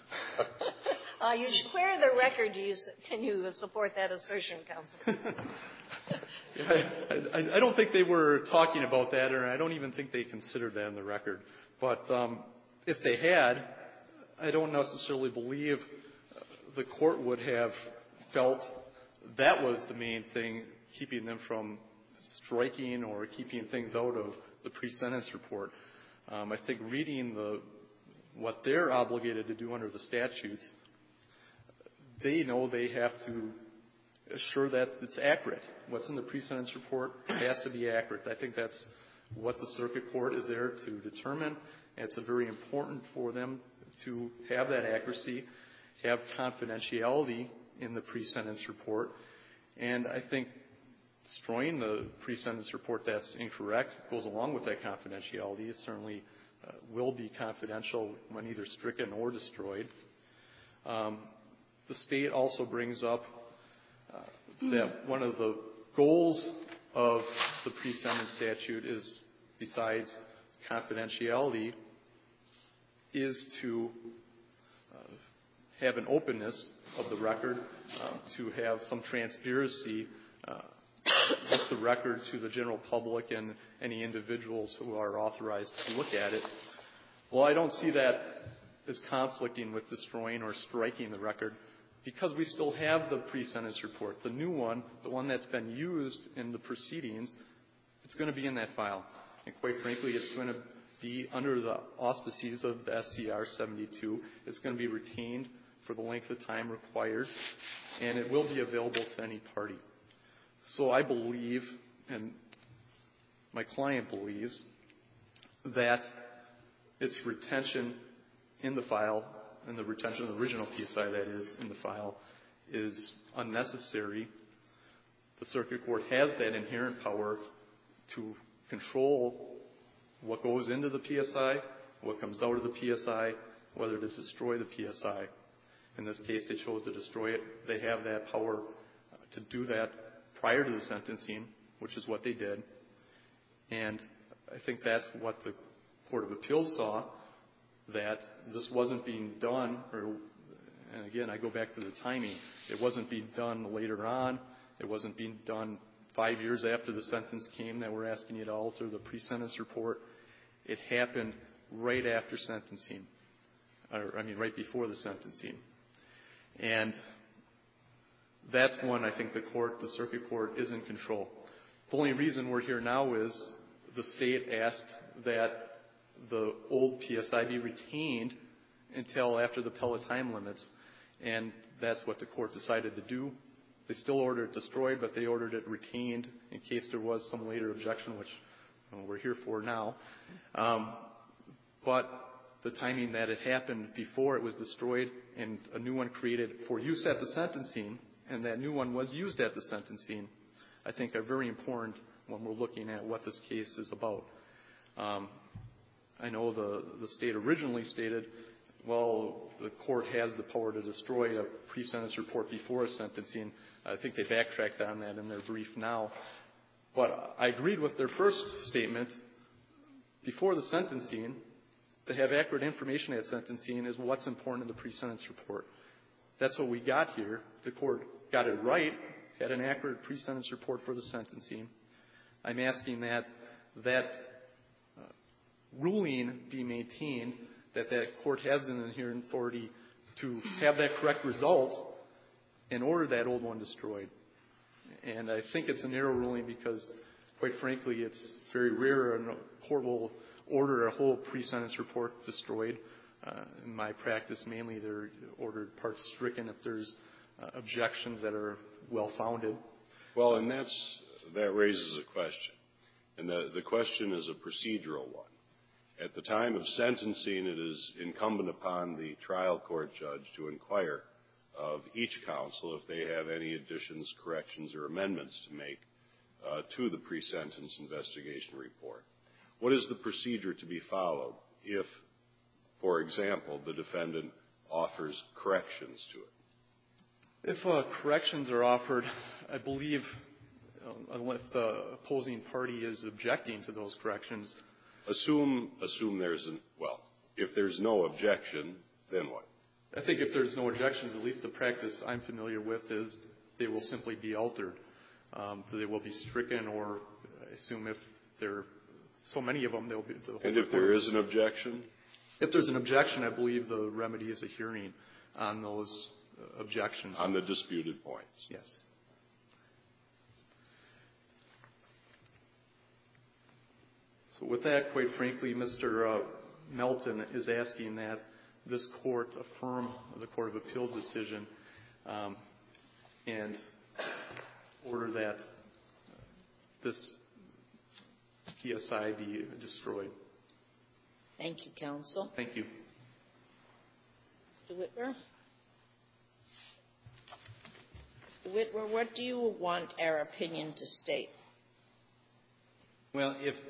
Uh, you should clear the record. You, can you support that assertion, counsel?
yeah, I, I, I don't think they were talking about that, or I don't even think they considered that in the record. But um, if they had, I don't necessarily believe the court would have felt that was the main thing keeping them from striking or keeping things out of the pre-sentence report. Um, I think reading the what they're obligated to do under the statutes, they know they have to assure that it's accurate. What's in the pre-sentence report has to be accurate. I think that's what the circuit court is there to determine. And it's very important for them to have that accuracy, have confidentiality in the pre-sentence report. And I think destroying the pre-sentence report that's incorrect goes along with that confidentiality. It certainly uh, will be confidential when either stricken or destroyed. Um, the state also brings up uh, that one of the goals of the pre-sentence statute is, besides confidentiality, is to uh, have an openness of the record, uh, to have some transparency uh, with the record to the general public and any individuals who are authorized to look at it. Well, I don't see that as conflicting with destroying or striking the record, because we still have the pre-sentence report. The new one, the one that's been used in the proceedings, it's going to be in that file. And quite frankly, it's going to be under the auspices of the S C R seventy-two. It's going to be retained for the length of time required, and it will be available to any party. So I believe, and my client believes, that its retention in the file, and the retention of the original P S I, that is, in the file, is unnecessary. The circuit court has that inherent power to control what goes into the P S I, what comes out of the P S I, whether to destroy the P S I. In this case, they chose to destroy it. They have that power to do that prior to the sentencing, which is what they did. And I think that's what the Court of Appeals saw that this wasn't being done, or, and again, I go back to the timing. It wasn't being done later on. It wasn't being done five years after the sentence came that we're asking you to alter the pre-sentence report. It happened right after sentencing, or I mean right before the sentencing. And that's when I think the court, the circuit court, is in control. The only reason we're here now is the state asked that the old P S I be retained until after the appellate time limits, and that's what the court decided to do. They still ordered it destroyed, but they ordered it retained in case there was some later objection, which you know, we're here for now. Um, but the timing that it happened before it was destroyed and a new one created for use at the sentencing, and that new one was used at the sentencing, I think are very important when we're looking at what this case is about. Um, I know the, the state originally stated, well, the court has the power to destroy a pre-sentence report before a sentencing. I think they backtracked on that in their brief now. But I agreed with their first statement. Before the sentencing, to have accurate information at sentencing is what's important in the pre-sentence report. That's what we got here. The court got it right, had an accurate pre-sentence report for the sentencing. I'm asking that that uh, ruling be maintained, that that court has an inherent authority to have that correct result and order that old one destroyed. And I think it's a narrow ruling because, quite frankly, it's very rare a court will order a whole pre-sentence report destroyed. Uh, in my practice, mainly they're ordered parts stricken if there's uh, objections that are well-founded.
Well, and that's, that raises a question. And the, the question is a procedural one. At the time of sentencing, it is incumbent upon the trial court judge to inquire of each counsel if they have any additions, corrections, or amendments to make uh, to the pre-sentence investigation report. What is the procedure to be followed if, for example, the defendant offers corrections to it?
If uh, corrections are offered, I believe uh, if the opposing party is objecting to those corrections.
Assume, assume there's an, well, if there's no objection, then what?
I think if there's no objections, at least the practice I'm familiar with is they will simply be altered. Um, they will be stricken, or I assume if there are so many of them, they'll be. The
and if there is an objection?
If there's an objection, I believe the remedy is a hearing on those uh, objections.
On the disputed points?
Yes. So with that, quite frankly, Mister Uh, Melton is asking that this court affirm the Court of Appeals decision um, and order that uh, this P S I be destroyed.
Thank you, counsel.
Thank you.
Mister Whitwer? Mister Whitwer, what do you want our opinion to state?
Well, if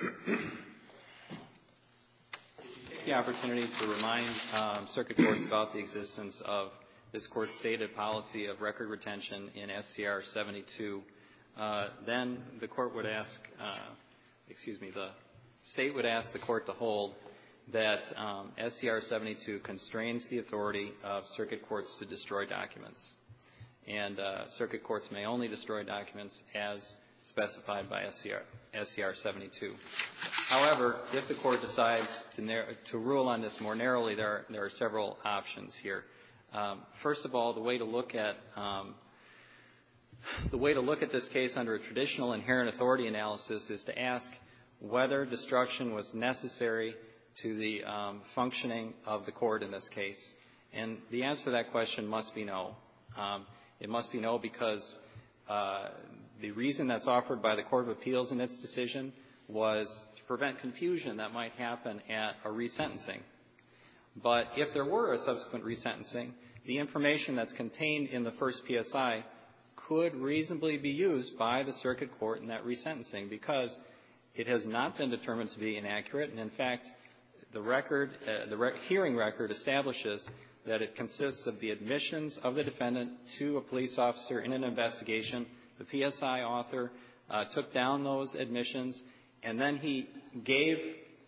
the opportunity to remind um, circuit courts about the existence of this court's stated policy of record retention in S C R seventy-two, uh, then the court would ask, uh, excuse me, the state would ask the court to hold that um, S C R seventy-two constrains the authority of circuit courts to destroy documents. And uh, circuit courts may only destroy documents as specified by S C R seventy-two. However, if the court decides to, narrow, to rule on this more narrowly, there are, there are several options here. Um, first of all, the way to look at um, the way to look at this case under a traditional inherent authority analysis is to ask whether destruction was necessary to the um, functioning of the court in this case. And the answer to that question must be no. Um, it must be no because uh, the reason that's offered by the Court of Appeals in its decision was to prevent confusion that might happen at a resentencing. But if there were a subsequent resentencing, the information that's contained in the first P S I could reasonably be used by the circuit court in that resentencing because it has not been determined to be inaccurate. And in fact, the record, uh, the rec- hearing record establishes that it consists of the admissions of the defendant to a police officer in an investigation. The P S I author uh, took down those admissions, and then he gave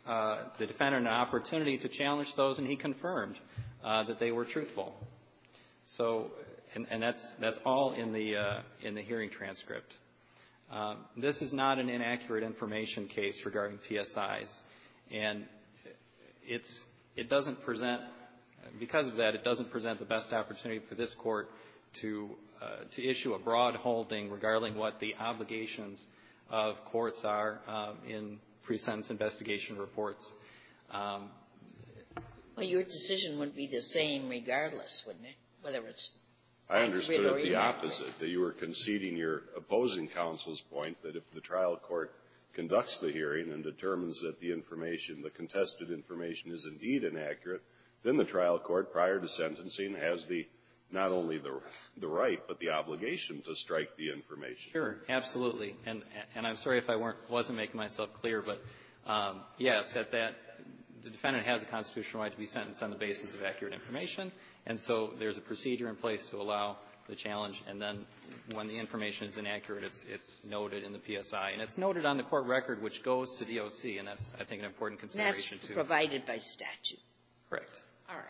uh, the defendant an opportunity to challenge those, and he confirmed uh, that they were truthful. So, and, and that's that's all in the uh, in the hearing transcript. Um, this is not an inaccurate information case regarding P S Is, and it's it doesn't present because of that it doesn't present the best opportunity for this court to uh, to issue a broad holding regarding what the obligations of courts are um, in pre-sentence investigation reports. Um,
well, your decision would be the same regardless, wouldn't it? Whether it's
I understood
or
it the
inaccurate.
opposite, that you were conceding your opposing counsel's point that if the trial court conducts the hearing and determines that the information, the contested information is indeed inaccurate, then the trial court, prior to sentencing, has the not only the the right but the obligation to strike the information.
Sure, absolutely. And and I'm sorry if I weren't wasn't making myself clear, but um, yes, at that the defendant has a constitutional right to be sentenced on the basis of accurate information, and so there's a procedure in place to allow the challenge. And then when the information is inaccurate, it's it's noted in the P S I, and it's noted on the court record, which goes to D O C, and that's I think an important consideration
That's
too.
provided by statute.
Correct.
All right.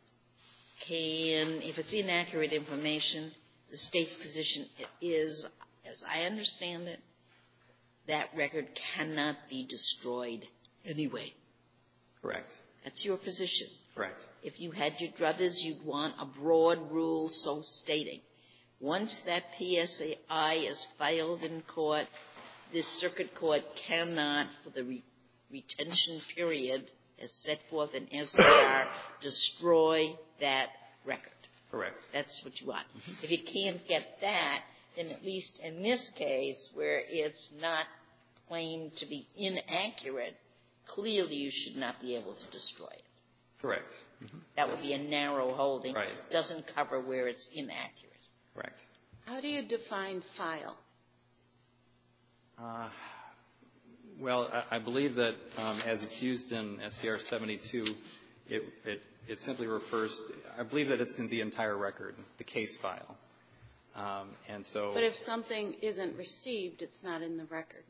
Can, if it's inaccurate information, the state's position is, as I understand it, that record cannot be destroyed anyway.
Correct.
That's your position.
Correct.
If you had your druthers, you'd want a broad rule so stating. Once that P S I is filed in court, this circuit court cannot, for the re- retention period as set forth in S C R, destroy that record.
Correct.
That's what you want. Mm-hmm. If you can't get that, then at least in this case, where it's not claimed to be inaccurate, clearly you should not be able to destroy it.
Correct. Mm-hmm.
That would be a narrow holding.
Right.
It doesn't cover where it's inaccurate.
Correct.
How do you define file?
Uh, well, I, I believe that um, as it's used in S C R seventy-two, it, it, it simply refers, I believe that it's in the entire record, the case file. Um, and so.
But if something isn't received, it's not in the record.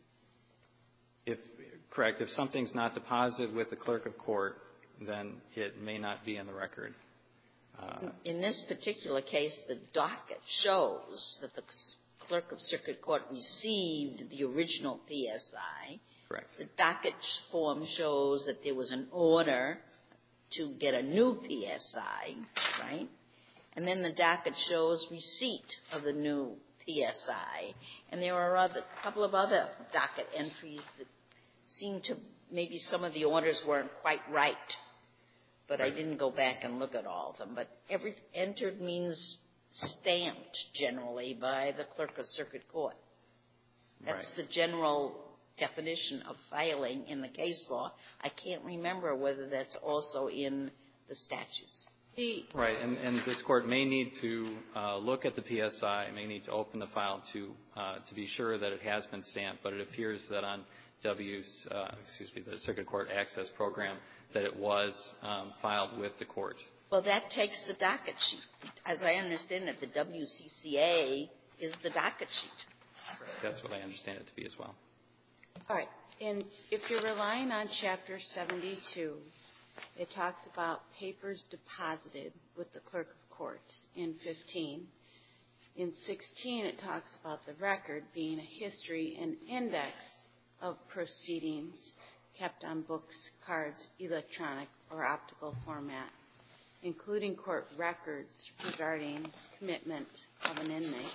If, correct. If something's not deposited with the clerk of court, then it may not be in the record. Uh,
in this particular case, the docket shows that the clerk of circuit court received the original P S I.
Correct.
The docket form shows that there was an order to get a new P S I, right? And then the docket shows receipt of the new P S I. And there are a couple of other docket entries that seem to, maybe some of the orders weren't quite right. But right. I didn't go back and look at all of them. But every entered means stamped generally by the clerk of circuit court. That's
right.
the general definition of filing in the case law. I can't remember whether that's also in the statutes.
The
right, and, and this court may need to uh, look at the P S I, may need to open the file to uh, to be sure that it has been stamped. But it appears that on W's, uh, excuse me, the Circuit Court Access Program, that it was um, filed with the court.
Well, that takes the docket sheet. As I understand it, the W C C A is the docket sheet.
That's what I understand it to be as well.
All right. And if you're relying on Chapter seventy-two, it talks about papers deposited with the clerk of courts in fifteen. In sixteen, it talks about the record being a history and index of proceedings kept on books, cards, electronic, or optical format, including court records regarding commitment of an inmate.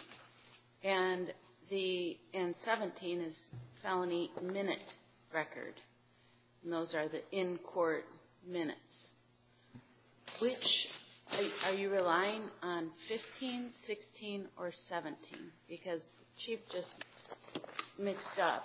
And the and seventeen is felony minute record. And those are the in-court minutes. Which, are, are you relying on fifteen, sixteen, or seventeen? Because Chief just mixed up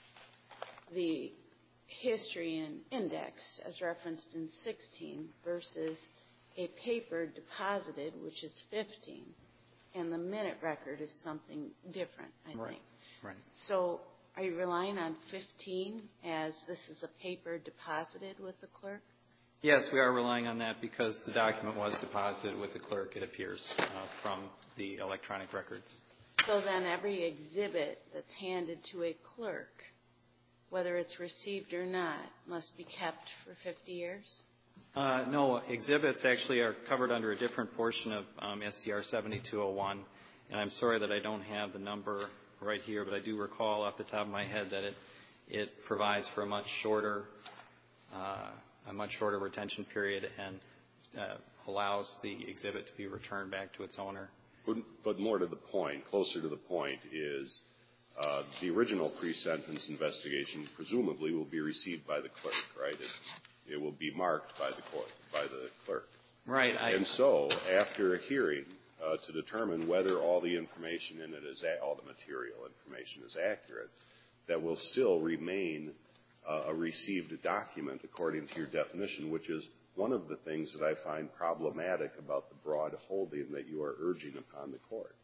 the history and index as referenced in sixteen versus a paper deposited, which is fifteen, and the minute record is something different, I
right.
think.
Right.
So are you relying on fifteen as this is a paper deposited with the clerk?
Yes, we are relying on that because the document was deposited with the clerk, it appears, uh, from the electronic records.
So then every exhibit that's handed to a clerk whether it's received or not, must be kept for fifty years?
Uh, no, exhibits actually are covered under a different portion of um, S C R seventy-two oh one, and I'm sorry that I don't have the number right here, but I do recall off the top of my head that it it provides for a much shorter uh, a much shorter retention period and uh, allows the exhibit to be returned back to its owner.
But, but more to the point, closer to the point, is uh, the original pre-sentence investigation presumably will be received by the clerk, right? It, it will be marked by the court, by the clerk.
Right. I,
and so, after a hearing uh, to determine whether all the information in it is, a- all the material information is accurate, that will still remain uh, a received document according to your definition, which is one of the things that I find problematic about the broad holding that you are urging upon the court.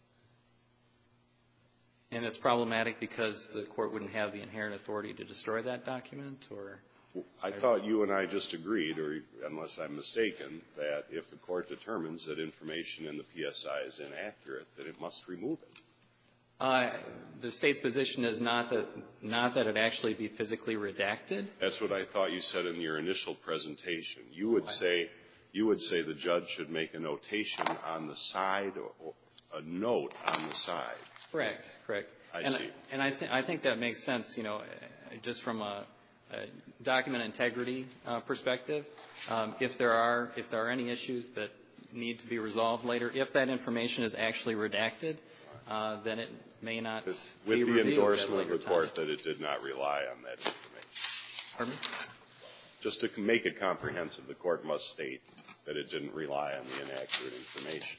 And it's problematic because the court wouldn't have the inherent authority to destroy that document, or?
I thought you and I just agreed, or unless I'm mistaken, that if the court determines that information in the P S I is inaccurate, that it must remove it.
Uh, the state's position is not that not that it actually be physically redacted.
That's what I thought you said in your initial presentation. You would say you would say the judge should make a notation on the side, or, or a note on the side.
Correct. Correct.
I
and,
see.
And I, th- I think that makes sense. You know, just from a, a document integrity uh, perspective, um, if there are if there are any issues that need to be resolved later, if that information is actually redacted, uh, then it may not
With
be
the
reviewed
endorsement
at a
of the
later
court
time.
that it did not rely on that information.
Pardon me?
Just to make it comprehensive, the court must state that it didn't rely on the inaccurate information.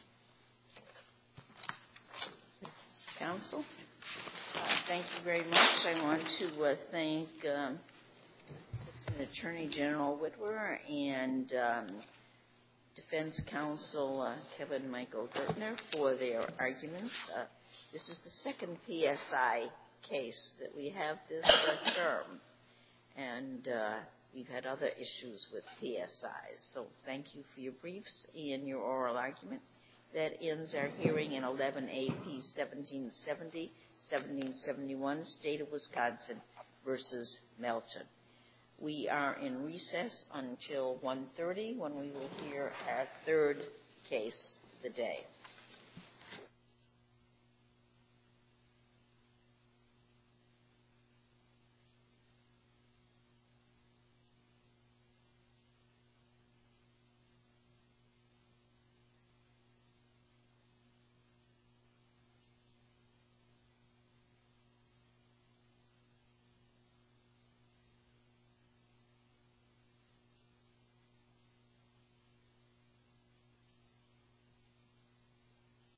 Counsel? Uh, thank you very much. I want to uh, thank um, Assistant Attorney General Whitwer and um, Defense Counsel uh, Kevin Michael Gertner for their arguments. Uh, this is the second P S I case that we have this uh, term, and uh, we've had other issues with P S Is. So thank you for your briefs and your oral argument. That ends our hearing in eleven A P seventeen seventy, seventeen seventy-one, State of Wisconsin versus Melton. We are in recess until one thirty when we will hear our third case of the day.